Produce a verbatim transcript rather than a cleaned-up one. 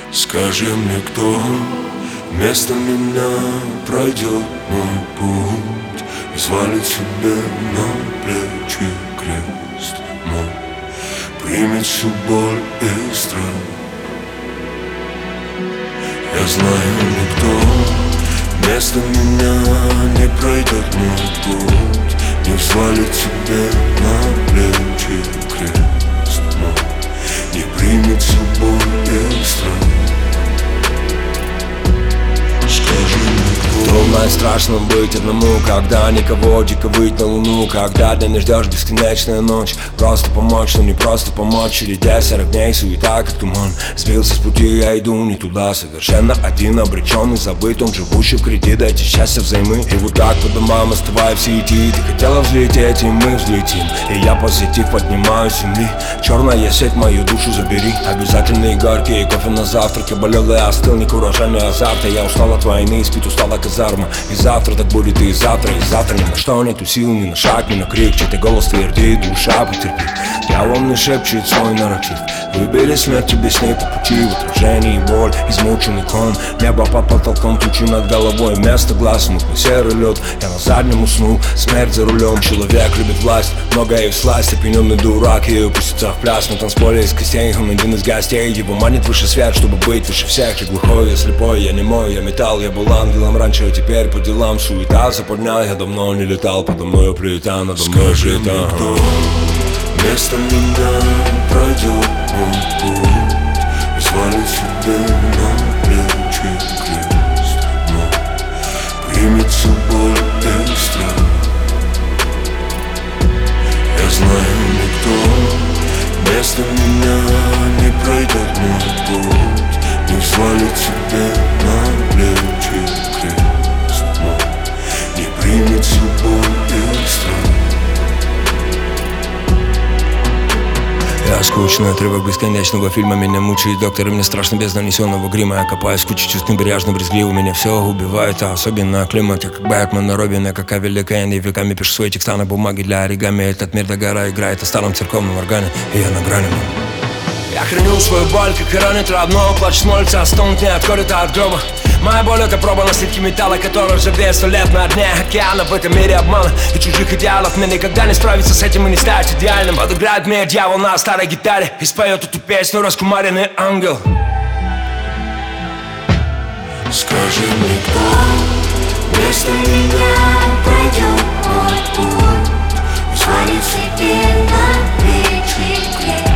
Скажи мне, кто вместо меня пройдет мой путь и свалит себе на плечи крест мой, примет всю боль и страх. Я знаю, никто вместо меня не пройдет мой путь, не взвалит себе на плечи крест мой, не примет всю боль и страх. Трудно и страшно быть одному, когда никого, дико выть на луну, когда ты не ждешь бесконечная ночь. Просто помочь, но не просто помочь. Чередя сорок дней, суета как туман. Сбился с пути, я иду не туда. Совершенно один, обреченный, забыт. Он живущий в кредит, дайте счастья взаймы. И вот так по домам, оставая в сети. Ты хотела взлететь, и мы взлетим. И я позитив поднимаю с земли. Черная сеть, мою душу забери. Обязательные горькие кофе на завтраке. Болел и остыл, не куражами азарта. Я устал от войны, спит устала казарма. И завтра так будет, и завтра, и завтра ни на что нету сил, ни на шаг, ни на крик. Чей-то голос твердит, душа потерпи. Дьявол не шепчет свой нарратив. Выбери смерть тебе с ней по пути. В отражении боль, измученный кон. Небо под потолком, тучи над головой. Вместо глаз мутный серый лед. Я на заднем уснул, смерть за рулем. Человек любит власть, многое и всласть. Опьяненный дурак, и упустится в пляс. На танцполе из костей, он один из гостей. Его манит выше свет, чтобы быть выше всех. Я глухой, я слепой, я немой, я металл. Я был ангелом раньше, а теперь по делам суета. Западня, я давно не летал. Подо мною плита, надо мной плита. Кто вместо меня пройдет мой путь и свалит себе на плечи крест мой, примет всю боль и страх. Я знаю, никто вместо меня не пройдет мой путь, не свалит себе на плечи крест мой, не примет всю боль и страх. Я скучный отрывок бесконечного фильма. Меня мучает доктор, и мне страшно без нанесенного грима. Я копаюсь в куче чувств небрежно, брезгливо. Меня все убивает, а особенно климат. Я как Бэтмен на Робин, я как Авель Кенни. Веками пишу свои текста на бумаге для оригами. Этот мир до гора играет о старом церковном органе, и я на грани. Я хранил свою боль, как и ранит родного. Плач смолится, а стонут не отходит от гроба. Моя боль — это проба на слитке металла, который ржавеет сто лет на дне океана. В этом мире обмана и чужих идеалов. Мне никогда не справиться с этим и не стать идеальным. Подыграет мне дьявол на старой гитаре и споет эту песню раскумаренный ангел. Скажи мне, кто вместо меня пройдет мой путь и свалит себе на плечи крест.